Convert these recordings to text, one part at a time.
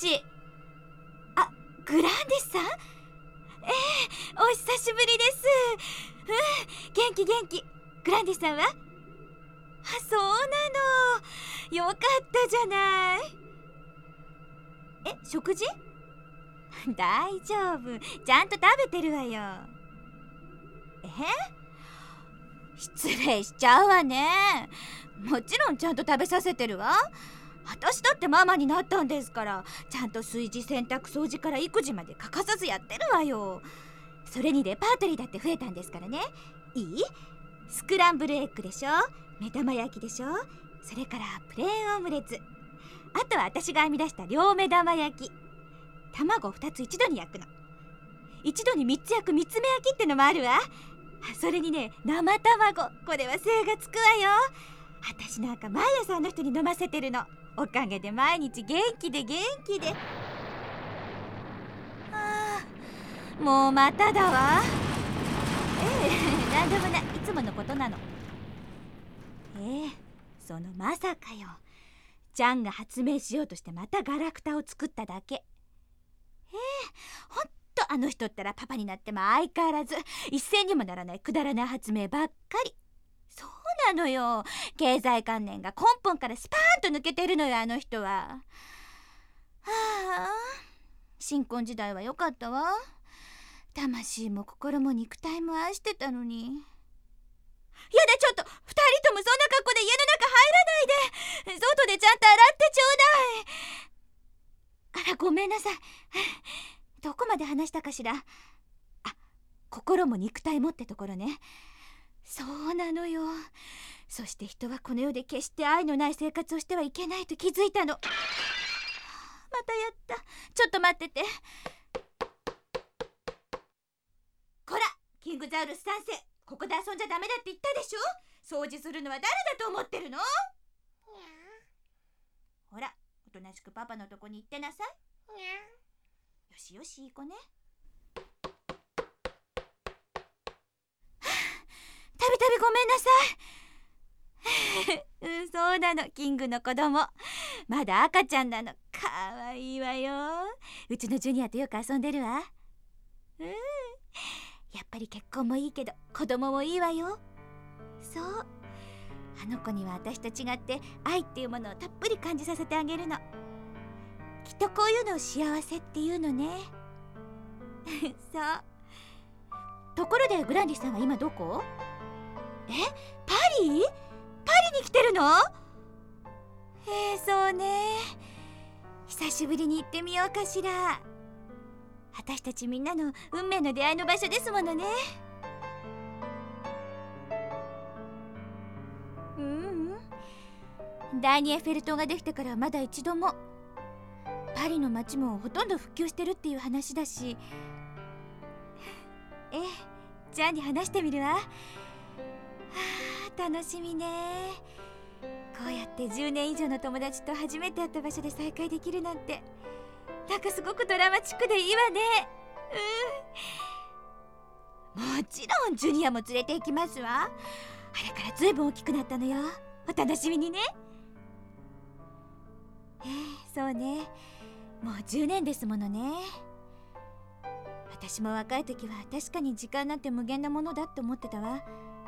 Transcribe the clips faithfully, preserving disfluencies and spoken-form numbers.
し。あ、グランディスさん。ええ、お久しぶりです。うん、元気元気。グランディスさんは？あ、そうなの。よかったじゃない。え、食事？大丈夫、ちゃんと食べてるわよ。え？失礼しちゃうわね。もちろんちゃんと食べさせてるわ。私だってママになったんですから、ちゃんと炊事洗濯掃除から育児まで欠かさずやってるわよ。それにレパートリーだって増えたんですからね。いい？スクランブルエッグでしょ、目玉焼きでしょ、それからプレーンオムレツ、あとは私が編み出した両目玉焼き。卵ふたつ一度に焼くの。一度にみっつ焼く三つ目焼きってのもあるわ。それにね、生卵、これは精がつくわよ。私なんか毎朝あの人に飲ませてるの。おかげで毎日元気で元気で。ああ、もうまただわ。ええ、なんでもない、いつものことなの。ええ、そのまさかよ。ジャンが発明しようとしてまたガラクタを作っただけ。ええ、ほんとあの人ったらパパになっても相変わらず一銭にもならないくだらない発明ばっかり。そうなのよ、経済観念が根本からスパーンと抜けてるのよ、あの人は。はあ、新婚時代は良かったわ。魂も心も肉体も愛してたのに。やだ、ちょっと二人ともそんな格好で家の中入らないで。外でちゃんと洗ってちょうだい。あら、ごめんなさい。どこまで話したかしら。あ、心も肉体もってところね。そうなのよ。そして人はこの世で決して愛のない生活をしてはいけないと気づいたの。またやった。ちょっと待ってて。こら、キングザウルスさん世、ここで遊んじゃダメだって言ったでしょ。掃除するのは誰だと思ってるの？ほら、おとなしくパパのとこに行ってなさい。よしよし、いい子ね。たびたびごめんなさい。うん、そうなの、キングの子供まだ赤ちゃんなの。かわいいわよ。うちのジュニアとよく遊んでるわ。うん、やっぱり結婚もいいけど子供もいいわよ。そう、あの子には私と違って愛っていうものをたっぷり感じさせてあげるの。きっとこういうのを幸せっていうのね。そう。ところでグランディさんは今どこ？え、パリ？パリに来てるの？えー、そうね。久しぶりに行ってみようかしら。私たちみんなの運命の出会いの場所ですものね。ううん、第二エッフェル塔ができてからまだ一度も。パリの街もほとんど復旧してるっていう話だし。ええ、ジャンに話してみるわ。はあ、楽しみね。こうやってじゅうねん以上の友達と初めて会った場所で再会できるなんて、なんかすごくドラマチックでいいわね。うん、もちろんジュニアも連れて行きますわ。あれからずいぶん大きくなったのよ。お楽しみにね。えー、そうね、もうじゅうねんですものね。私も若い時は確かに時間なんて無限なものだって思ってたわ。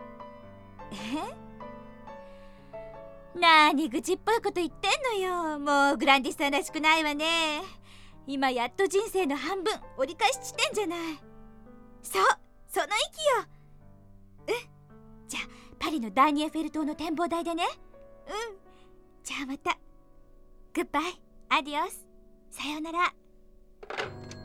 え？なーに愚痴っぽいこと言ってんのよ。もうグランディスさんらしくないわね。今やっと人生の半分折り返し地点じゃない。そう、その息よ。うん、じゃあパリの第二エッフェル塔の展望台でね。うん、じゃあまた。グッバイ、アディオス、さようなら。